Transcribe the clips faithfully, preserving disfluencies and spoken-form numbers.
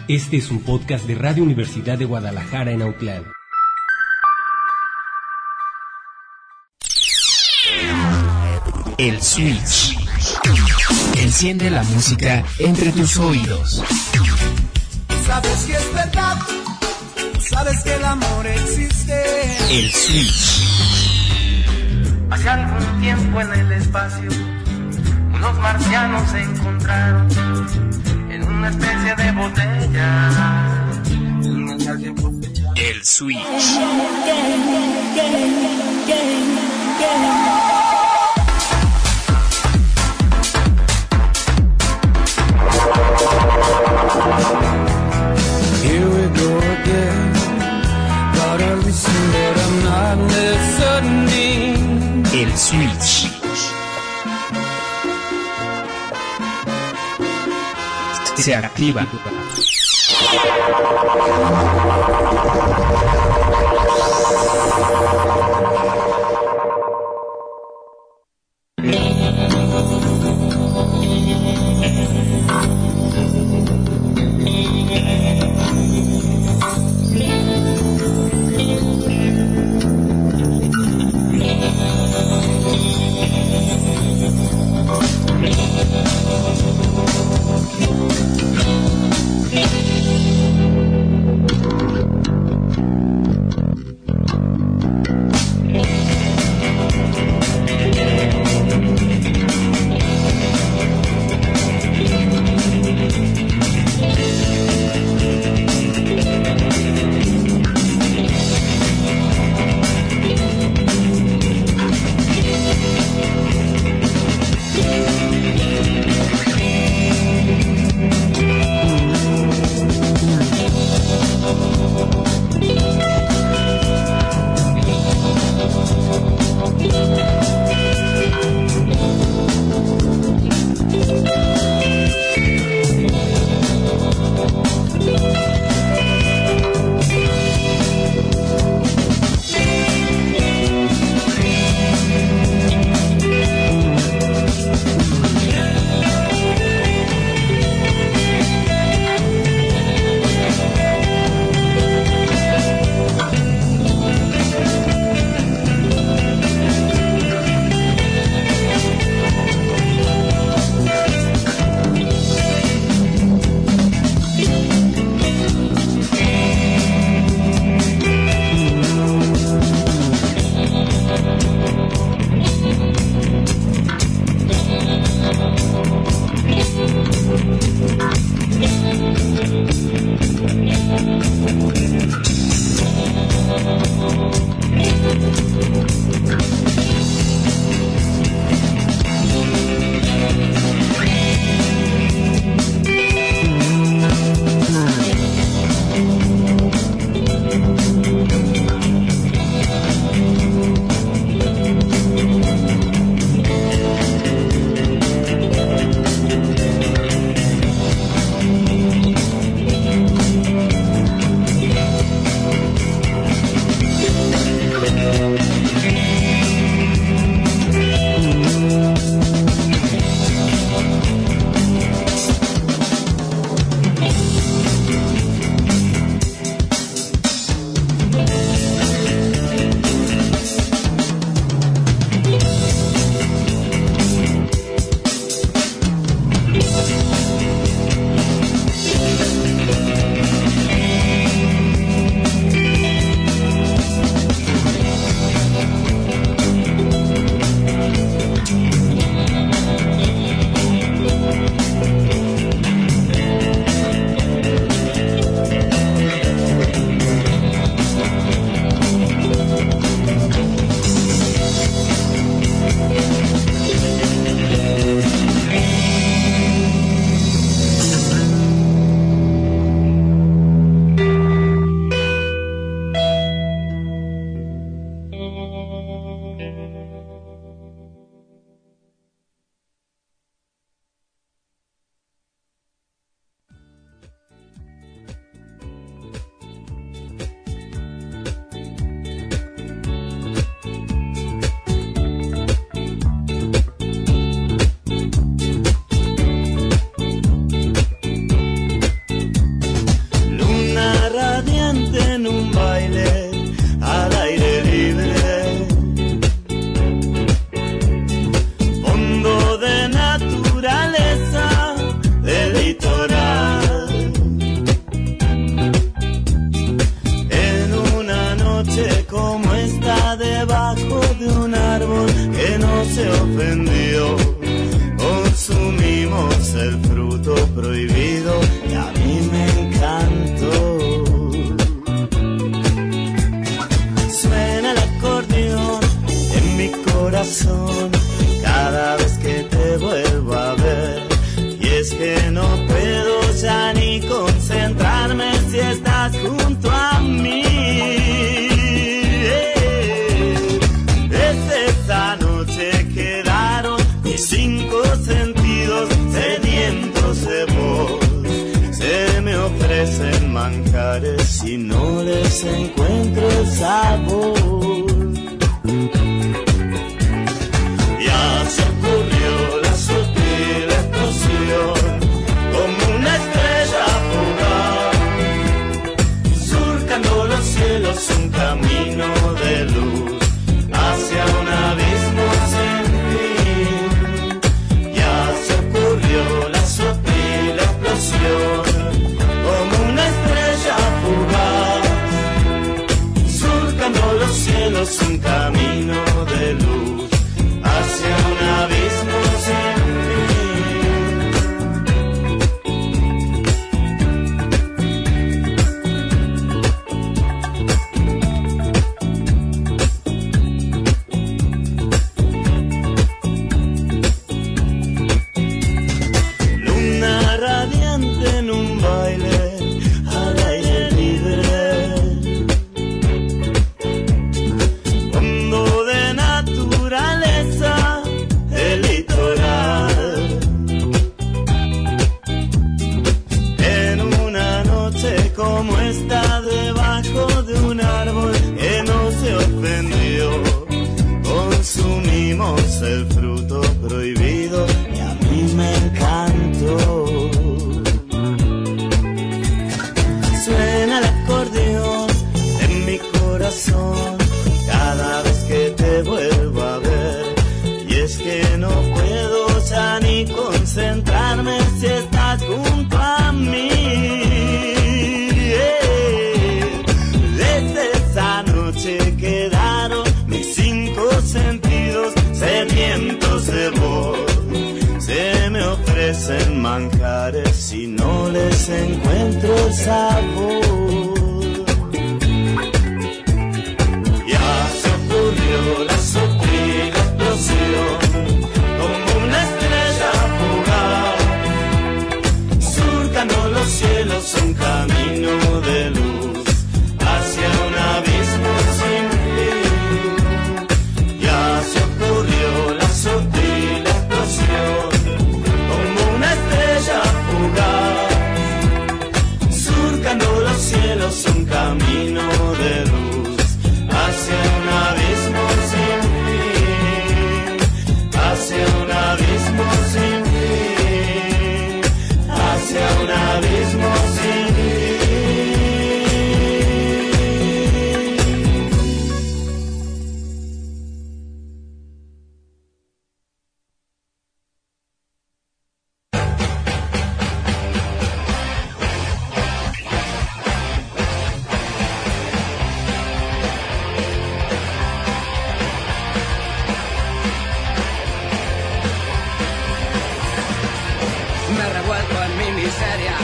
Este es un podcast de Radio Universidad de Guadalajara en Autlán. El Switch. Enciende la música entre tus oídos. Sabes que es verdad, sabes que el amor existe. El Switch. Hace algún tiempo en el espacio, unos marcianos se encontraron en una especie de botella. El Switch. Here we go again. Gotta listen, but I'm not listening. El Switch. Se activa. ofrecen manjares y no les encuentro el sabor. Ya se ocurrió la sutil explosión, como una estrella fugaz, surcando los cielos un camino de luz hacia un abismo sin fin. Ya se ocurrió la sutil explosión, como una estrella fugaz, surcando los cielos un camino de luz hacia un abismo sin fin. Luna radiante en un baile al aire libre, fondo de naturaleza, el litoral. En una noche como esta, debajo de un árbol que no se ofendió, consumimos el fruto prohibido y a mí me encantó. Suena el acordeón en mi corazón cada vez que te vuelvo a ver, y es que no puedo ya ni concentrarme si estás junto a mí. Desde esa noche quedaron mis cinco sentidos sedientos de vos. Se me ofrecen manjares y no les encuentro el sabor. Ya se ocurrió la sutil explosión, como una estrella fugaz, surcando los cielos un camino de luz hacia un abismo sin fin. Ya se ocurrió la sutil explosión, como una estrella fugaz, surcando los cielos un camino de luz hacia un abismo sin fin, hacia un abismo sin fin, hacia un abismo sin fin. Me he revuelto en mi miseria,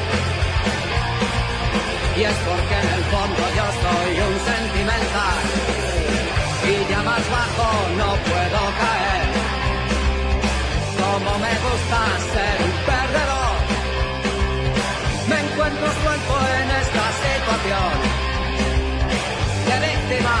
y es porque en el fondo yo soy un sentimental, y ya más bajo no puedo caer. Como me gusta ser un perdedor, me encuentro suelto en esta situación de víctima.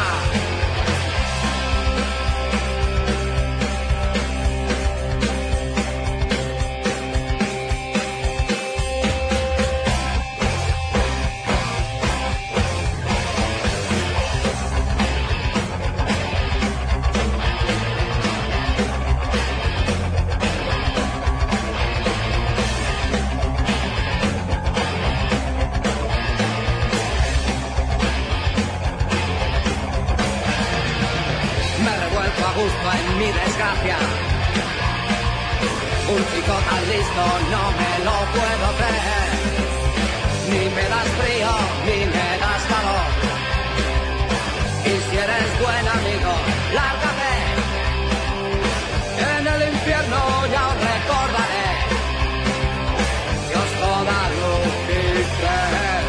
En mi desgracia, un chico tan listo no me lo puedo creer. Ni me das frío, ni me das calor, y si eres buen amigo, lárgate. En el infierno ya os recordaré, Dios toda Lucifer.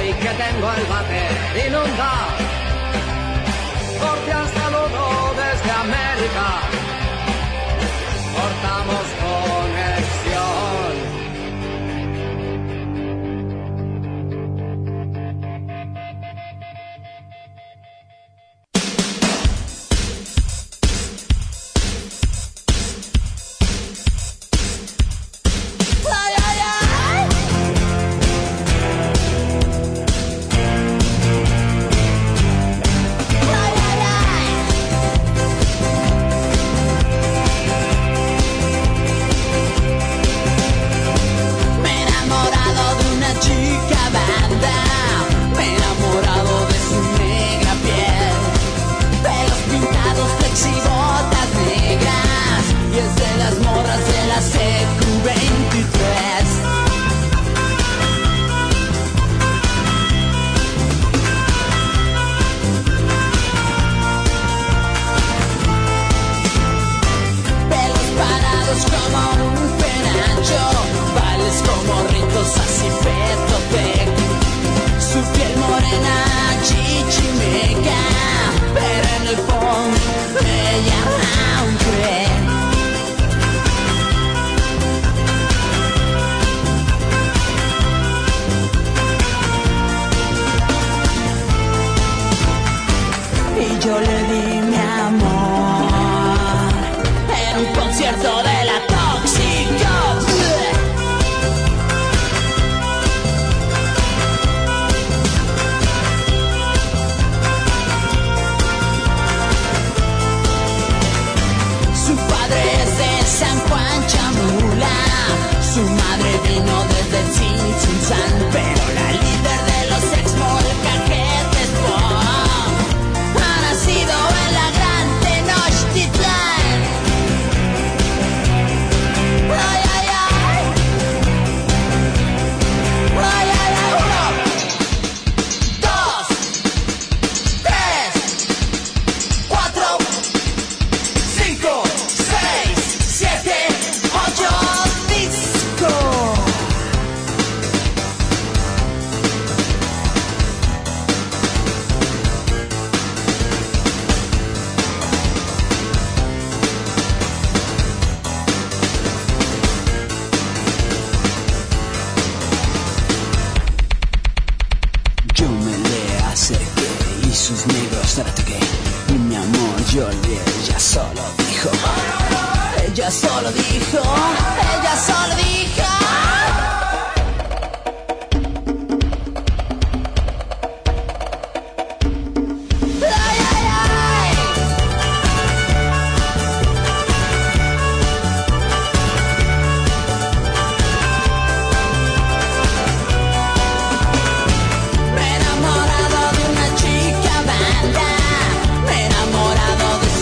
hoy que tengo el bate inundado. Cordial saludo desde América. Cortamos conexión.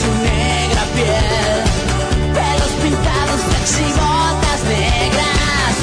Pelos pintados, flexi botas negras.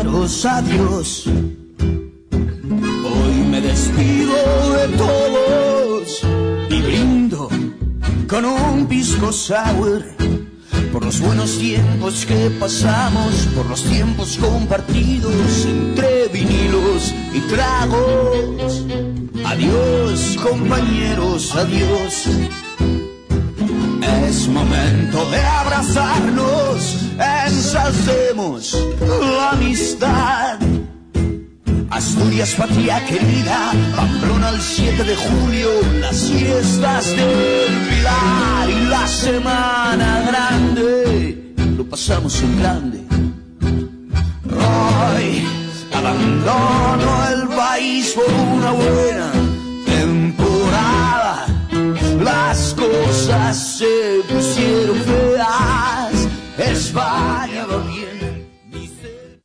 compañeros, adiós. Hoy me despido de todos y brindo con un pisco sour por los buenos tiempos que pasamos, por los tiempos compartidos entre vinilos y tragos. Adiós, compañeros, adiós. Es momento de abrazarnos, ensalcemos la amistad. Asturias, patria querida, Pamplona el siete de julio, las fiestas del Pilar y la Semana Grande, lo pasamos en grande. Hoy abandono el país por una buena temporada. Las cosas se pusieron feas, España va bien, dice.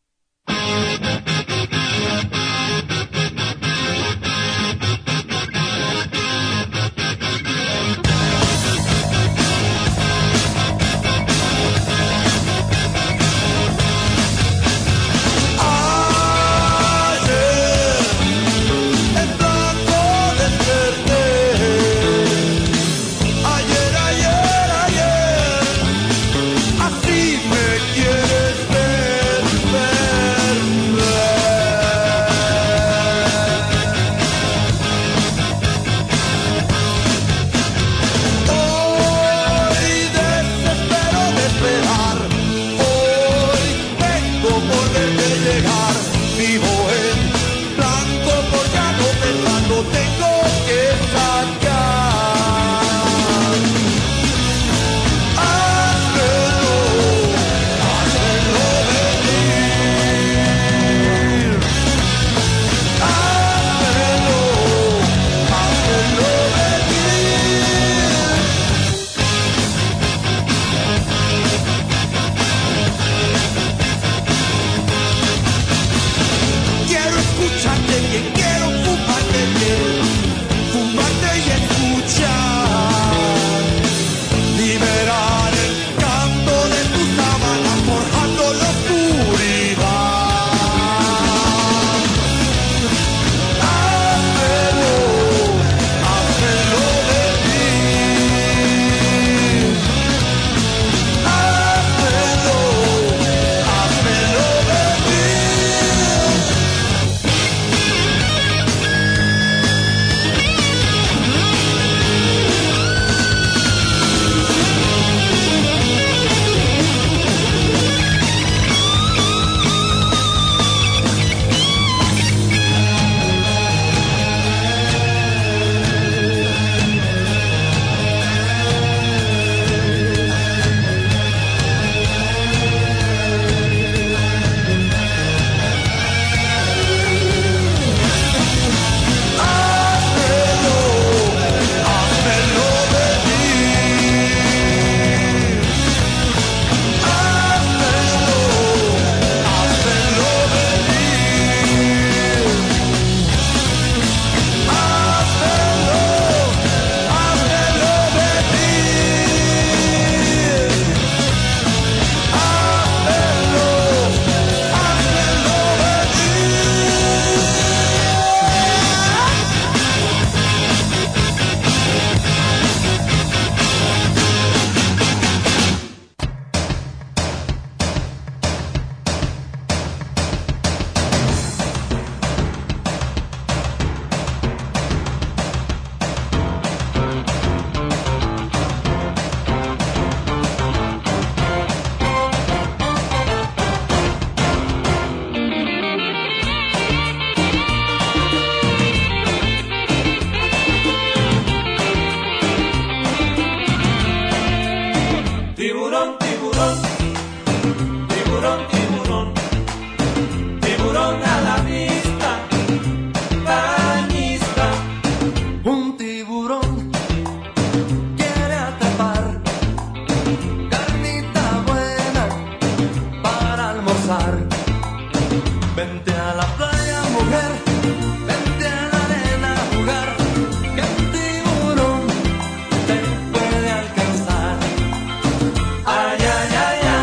Ay, ay, ay, ay.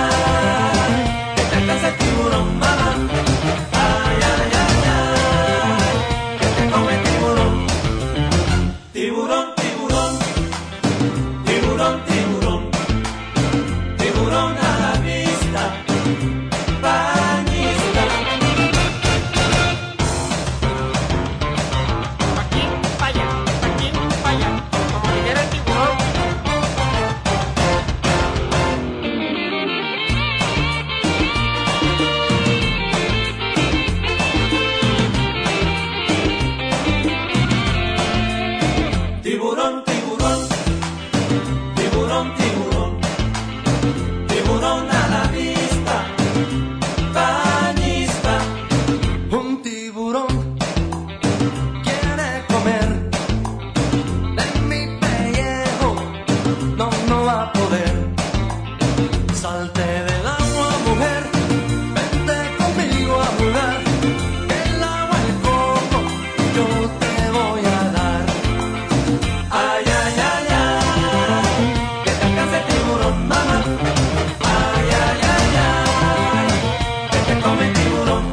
no, no va a poder. Salte del agua, mujer, vente conmigo a jugar. El agua, el coco, yo te voy a dar. Ay, ay, ay, ay, que te alcance el tiburón, mamá. Ay, ay, ay, ay, que te come el tiburón.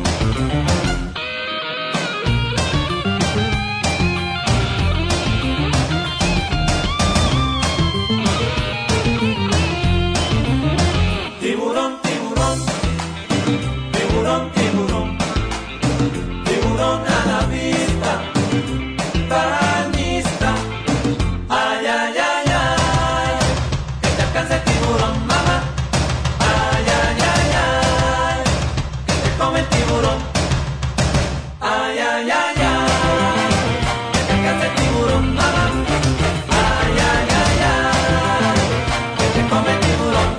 Tiburón, tiburón, tiburón, tiburón, tiburón a la vista, bañista. Ay, ay, ay, ay, que te alcance el tiburón, mamá. Ay, ay, ay, ay, que te come el tiburón. Ay, ay, ay, ay, que te alcance el tiburón, mamá. Ay, ay, ay, ay, que te come el tiburón.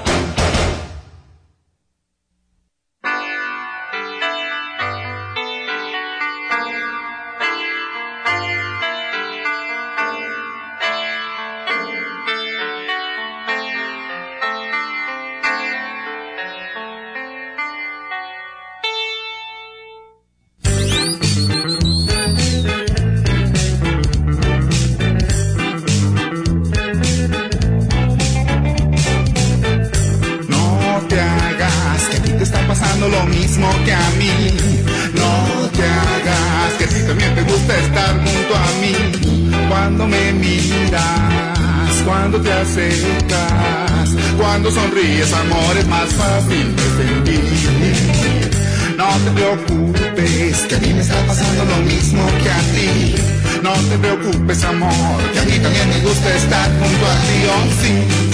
No te hagas que a ti te está pasando lo mismo que a mí. No te hagas que a ti también te gusta estar junto a mí. Cuando me miras, cuando te acercas, cuando sonríes, amor, es más fácil de sentir. No te preocupes, que a mí me está pasando lo mismo que a ti. No te preocupes, amor, que a mí también me gusta estar junto a ti, oh sí.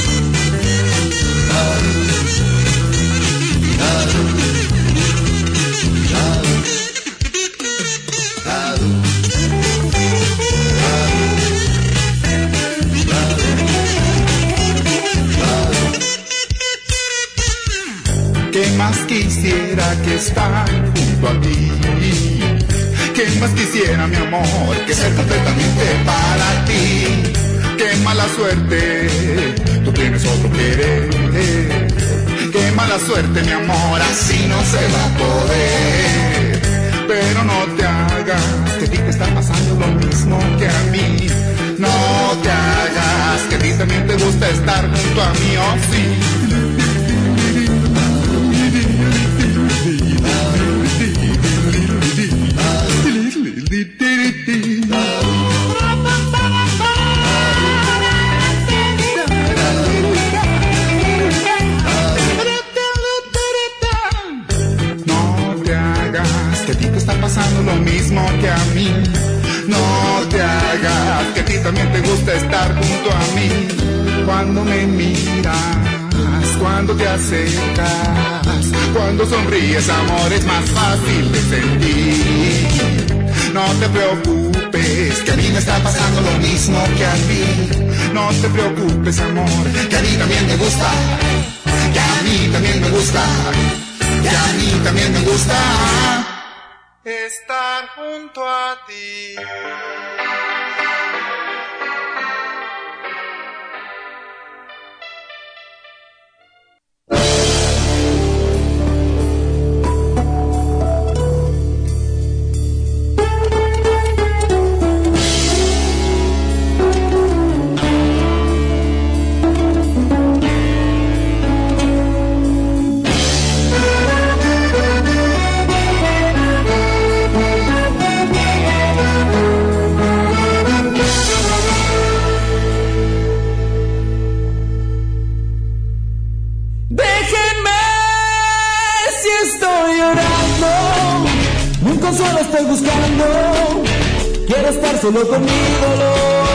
¿Qué más quisiera que estar junto a ti? ¿Qué más quisiera, mi amor, que ser completamente para ti? Qué mala suerte, tú tienes otro querer. Qué mala suerte, mi amor, así no se va a poder. Pero no te hagas, que a ti te está pasando lo mismo que a mí. No te hagas, que a ti también te gusta estar junto a mí, oh sí. No te hagas, que a ti te está pasando lo mismo que a mí. No te hagas, que a ti también te gusta estar junto a mí. Cuando me miras, cuando te acercas, cuando sonríes, amor, es más fácil de sentir. No te preocupes, que a mí me está pasando lo mismo que a ti. No te preocupes, amor, que a mí también me gusta. Que a mí también me gusta. Que a mí también me gusta estar junto a ti. Consuelo estoy buscando, quiero estar solo con mi dolor.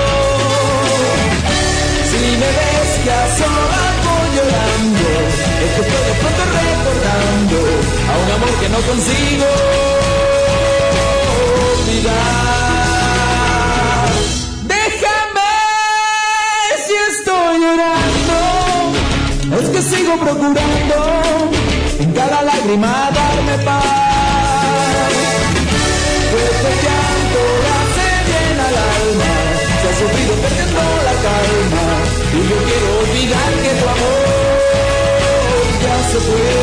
Si me ves que a solas voy llorando, es que estoy de pronto recordando a un amor que no consigo olvidar. Déjame si estoy llorando, es que sigo procurando en cada lágrima darme paz. Este llanto hace bien al alma, se ha sufrido perdiendo la calma, y yo quiero olvidar. olvidar que tu amor ya se fue.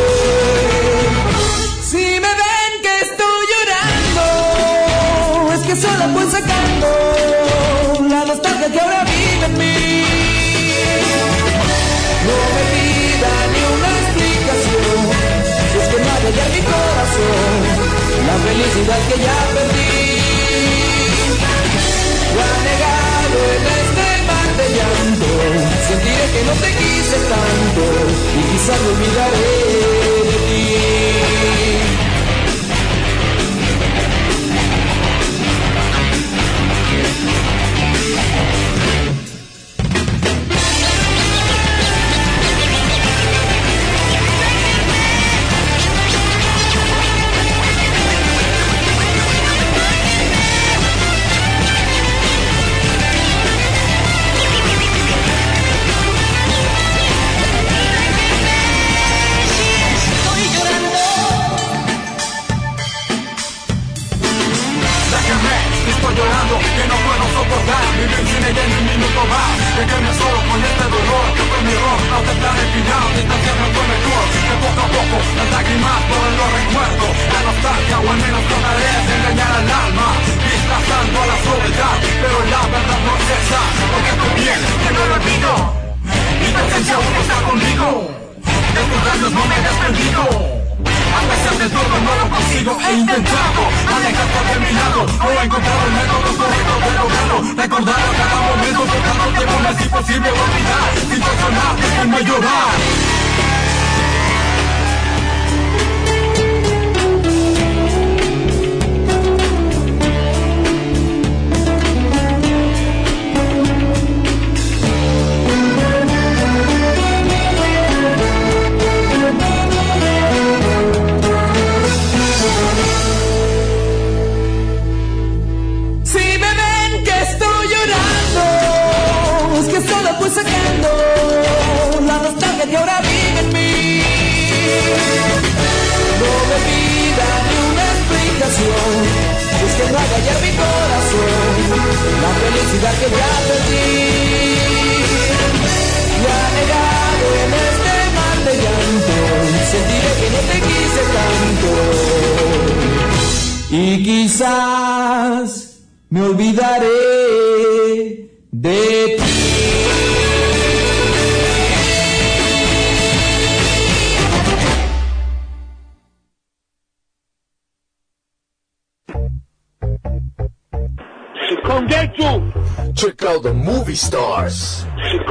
Si me ven que estoy llorando, es que solo voy sacando la nostalgia que ahora vive en mí. No me pida ni una explicación, si es que no hay ya en mi corazón la felicidad que ya perdí. Lo ha negado en este mar de llanto, sentiré que no te quise tanto y quizás me olvidaré de ti. Que no puedo soportar vivir sin ella en un minuto más. Déjame solo con este dolor que fue mi error. Aceptar el final, distanciarme fue mejor. Que poco a poco las lágrimas por los recuerdos. La nostalgia o al menos trataré de engañar al alma, disfrazando a la soledad, pero la verdad no es esa. Porque estoy bien, que no lo olvido. Mi presencia aún está conmigo. De tus labios no me hayas perdido. A pesar de todo no lo consigo, he intentado alejarte de mi lado. No he encontrado el método correcto de lograrlo. Recordar a cada momento que tanto tiempo me es imposible olvidar. Sin personar, déjenme llorar. Voy sacando la nostalgia que ahora vive en mí. No me pida ni una explicación, si es que no hay allá en mi corazón la felicidad que ya perdí. Me ha negado en este mar de llanto, sentiré que no te quise tanto y quizás me olvidaré de ti. Check out the movie stars.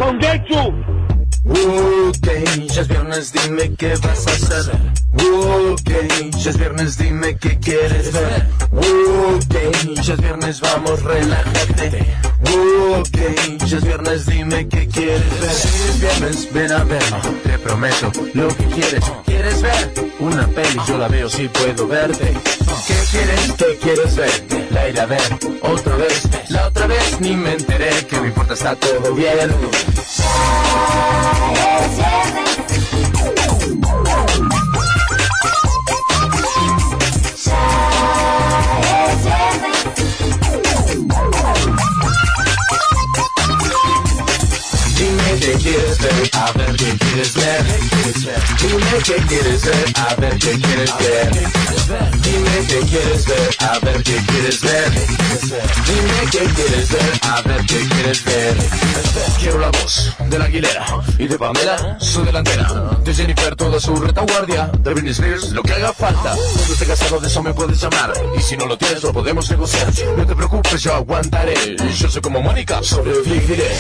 Ok, ya es viernes, dime qué vas a hacer. Ok, ya es viernes, dime qué quieres ver. Ok, ya es viernes, vamos, relájate. Ok, ya es viernes, dime qué quieres ver. Si es viernes, ven a verlo, te prometo lo que quieres. ¿Quieres ver? Una peli, yo la veo si puedo verte. ¿Qué quieres? ¿Qué quieres ver? La iré a ver otra vez. La otra vez ni me enteré, que me importa, está todo bien. Dime qué quieres ver, a ver qué quieres ver. Dime qué quieres ver, a ver qué quieres ver. Dime qué quieres ver, a ver qué quieres ver. Dime qué quieres ver, a ver qué quieres ver. Quiero la voz de la Aguilera y de Pamela, su delantera. De Jennifer, toda su retaguardia. De Britney Spears, lo que haga falta. Cuando esté casado de eso me puedes llamar. Y si no lo tienes, lo podemos negociar. No te preocupes, yo aguantaré. Yo soy como Mónica, sobreviviré.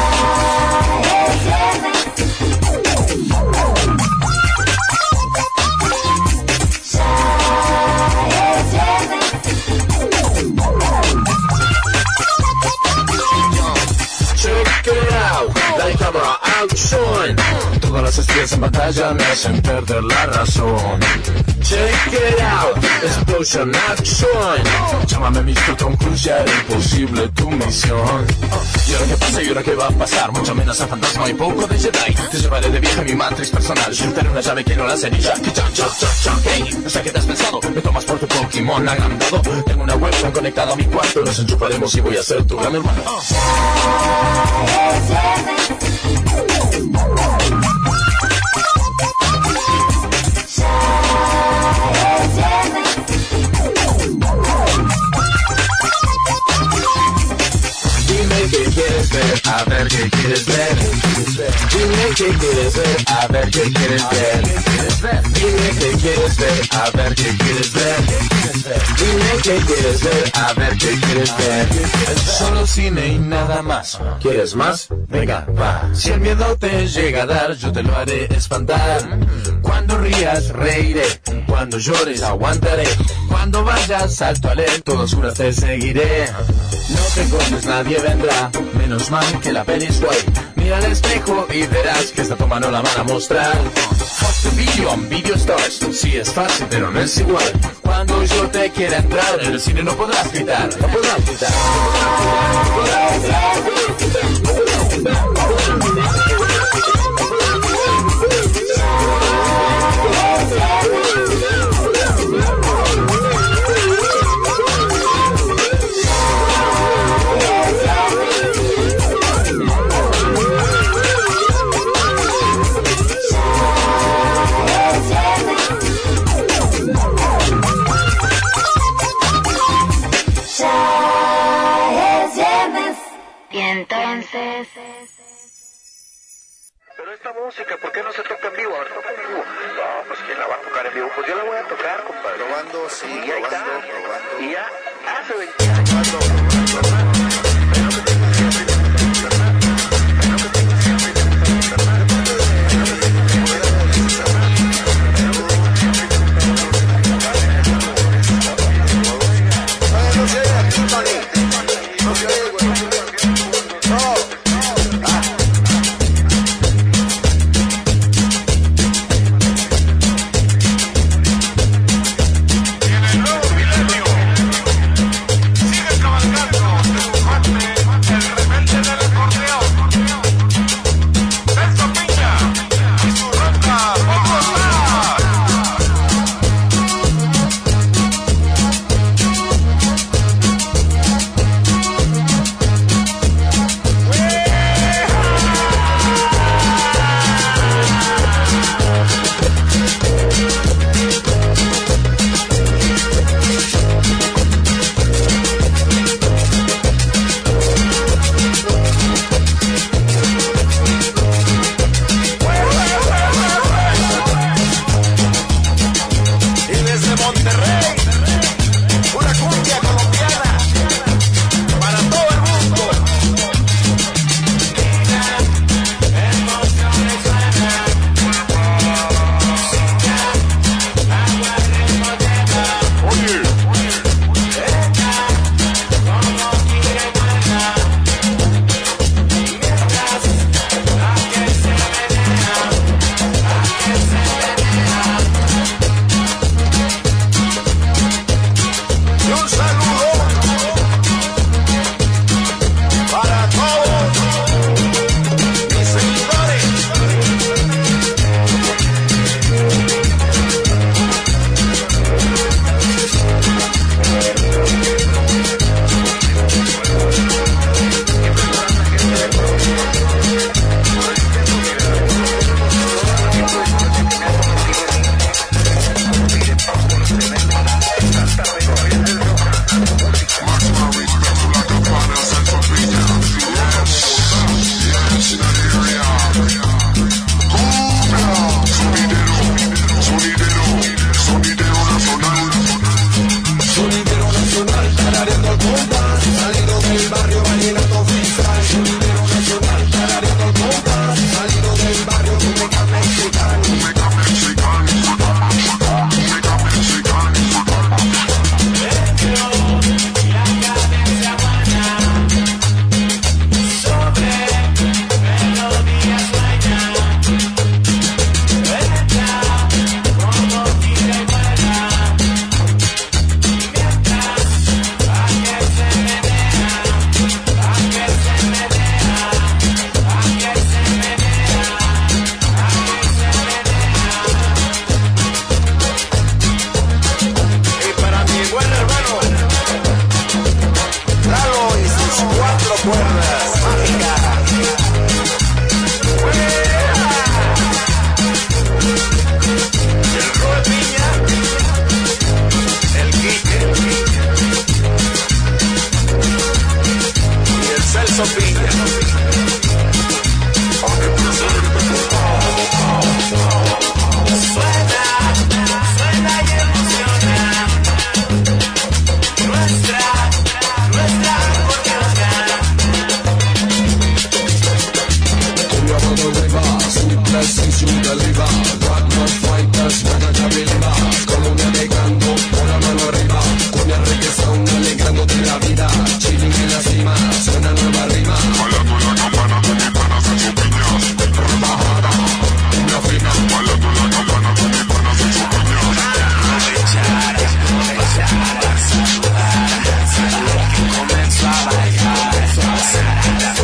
Check it out, la cámara action. Todas las estrellas en batalla me hacen perder la razón. Check it out, explosion action. Llámame mister Tom Cruise, ya era imposible tu misión. Y ahora qué pasa y ahora qué va a pasar. Mucha amenaza fantasma y poco de Jedi. Te llevaré de viaje mi Matrix personal. Soltaré una llave que no la cerilla. Hey, no sé qué te has pensado. Me tomas por tu Pokémon agrandado. Tengo una webcam conectada a mi cuarto. Nos enchufaremos y voy a ser tu gran hermano. Dime qué quieres ver, a ver qué quieres ver. Dime qué quieres ver, a ver qué quieres ver. Dime qué quieres ver, a ver qué quieres ver. Solo cine y nada más. ¿Quieres más? Venga, va. Si el miedo te llega a dar, yo te lo haré espantar. Cuando rías, reiré. Cuando llores, aguantaré. Cuando vayas al toilet, todo oscuro te seguiré. No te cortes, nadie vendrá. Menos mal que la peli es guay. Mira al espejo y verás que esta toma no la van a mostrar. Watch the video on Video Stars. Sí es fácil, pero no es igual. Cuando yo te quiera entrar, en el cine no podrás gritar. No podrás gritar. Y entonces... Pero esta música, ¿por qué no se toca en vivo? Ahora toca en vivo. No, pues ¿quién la va a tocar en vivo? Pues yo la voy a tocar, compadre. Probando, sí, y ya probando, está. probando. Y ya hace veinte años. Probando, probando. No se oye aquí, Tony. No se oye, güey. No. Ah. En el nuevo milenio, sigue cabalgando. the river, sweet blessings you deliver. Got no fighters, nada ya believer. Colombia negando, una mano arriba. Cumbia reggaeton, alegrándote la vida. Chilling en la cima, suena nueva rima. Bailando la campana con mis panas en sus piñas. Rebajada, una fina. Bailando la campana con mis panas en sus piñas. Aprovechar, aprovechar, saludar, saludar que comenzó a bailar. Pasar a la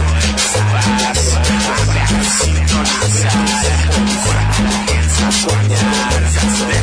sintonizar, comienza a soñar.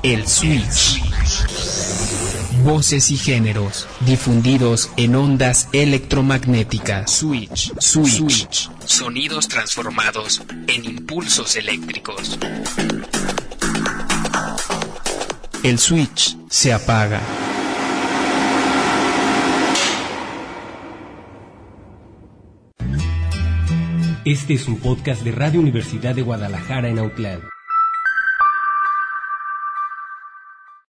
El switch. Voces y géneros difundidos en ondas electromagnéticas. Switch. Switch. Switch. Sonidos transformados en impulsos eléctricos. El switch se apaga. Este es un podcast de Radio Universidad de Guadalajara en Autlán.